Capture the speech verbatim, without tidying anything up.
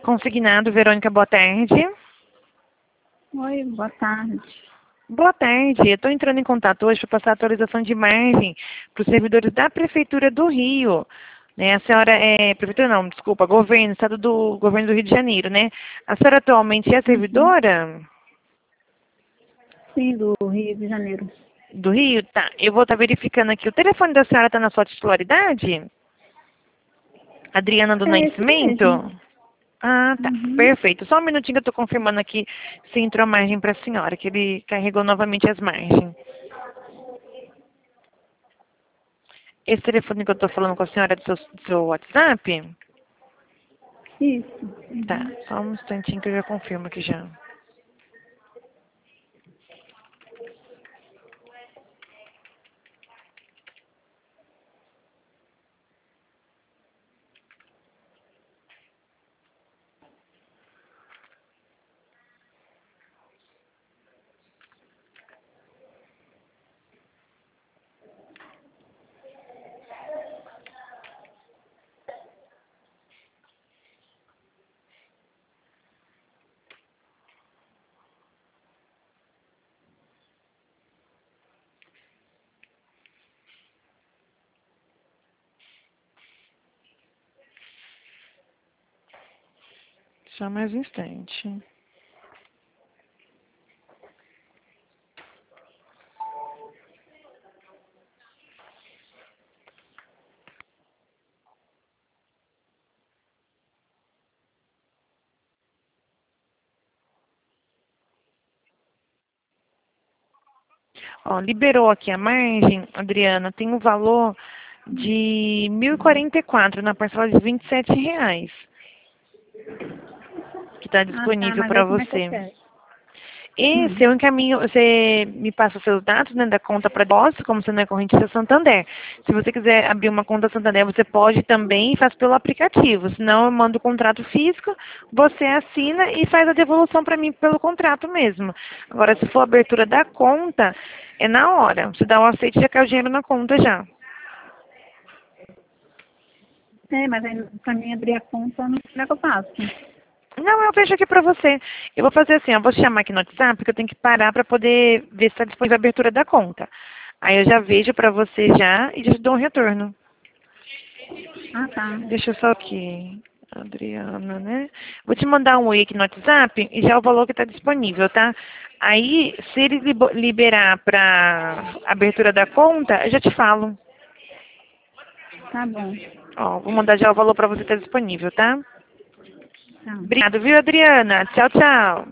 Consignado, Verônica, boa tarde. Oi, boa tarde. Boa tarde, eu estou entrando em contato hoje para passar a atualização de margem para os servidores da Prefeitura do Rio. Né? A senhora é, Prefeitura não, desculpa, governo, Estado do Governo do Rio de Janeiro, né? A senhora atualmente é servidora? Sim, do Rio de Janeiro. Do Rio? Tá, eu vou estar verificando aqui. O telefone da senhora está na sua titularidade? Adriana do É esse Nascimento? mesmo. Ah, tá. Uhum. Perfeito. Só um minutinho que eu estou confirmando aqui se entrou a margem para a senhora, que ele carregou novamente as margens. Esse telefone que eu estou falando com a senhora é do seu, do seu WhatsApp? Isso. Tá. Uhum. Só um instantinho que eu já confirmo aqui já. Só mais um instante. Ó, liberou aqui a margem, Adriana, tem um valor de mil e quarenta e quatro na parcela de vinte e sete reais. Que está Ah, tá, disponível mas aí para como é que eu você. quero? Esse Hum. eu encaminho, você me passa os seus dados, né, da conta para depósito, como você não é correntista Santander. Se você quiser abrir uma conta Santander, você pode também e faz pelo aplicativo. Senão eu mando o contrato físico, você assina e faz a devolução para mim pelo contrato mesmo. Agora, se for a abertura da conta, é na hora. Você dá o aceite e já cai o dinheiro na conta já. É, mas aí pra mim abrir a conta, não como é que eu faço? Não, eu vejo aqui pra você. Eu vou fazer assim, eu vou te chamar aqui no WhatsApp, porque eu tenho que parar pra poder ver se está disponível a abertura da conta. Aí eu já vejo pra você já e já te dou um retorno. Ah, tá. Deixa eu só aqui. Adriana, né? Vou te mandar um oi aqui no WhatsApp e já o valor que está disponível, tá? Aí, se ele libo- liberar pra abertura da conta, eu já te falo. Tá bom. Ó, vou mandar já o valor pra você que tá disponível, tá? Tá. Obrigada, viu, Adriana? Tchau, tchau.